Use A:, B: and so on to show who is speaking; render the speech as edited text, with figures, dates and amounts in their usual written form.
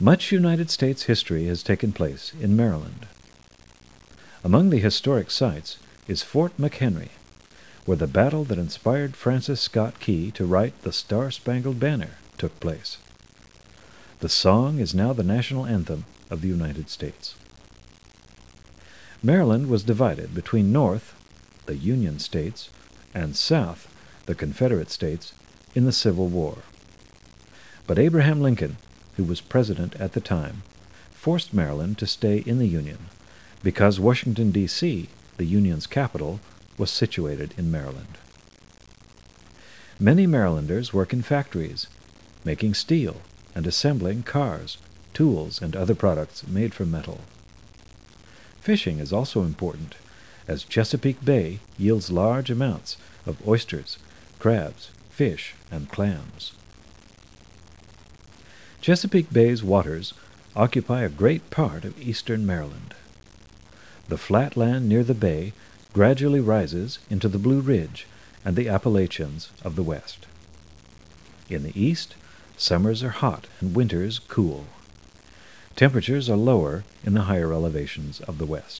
A: Much United States history has taken place in Maryland. Among the historic sites is Fort McHenry, where the battle that inspired Francis Scott Key to write the Star-Spangled Banner took place. The song is now the national anthem of the United States. Maryland was divided between North, the Union States, and South, the Confederate States, in the Civil War. But Abraham Lincoln, who was president at the time, forced Maryland to stay in the Union because Washington, D.C., the Union's capital, was situated in Maryland. Many Marylanders work in factories, making steel and assembling cars, tools, and other products made from metal. Fishing is also important, as Chesapeake Bay yields large amounts of oysters, crabs, fish, and clams. Chesapeake Bay's waters occupy a great part of eastern Maryland. The flat land near the bay gradually rises into the Blue Ridge and the Appalachians of the west. In the east, summers are hot and winters cool. Temperatures are lower in the higher elevations of the west.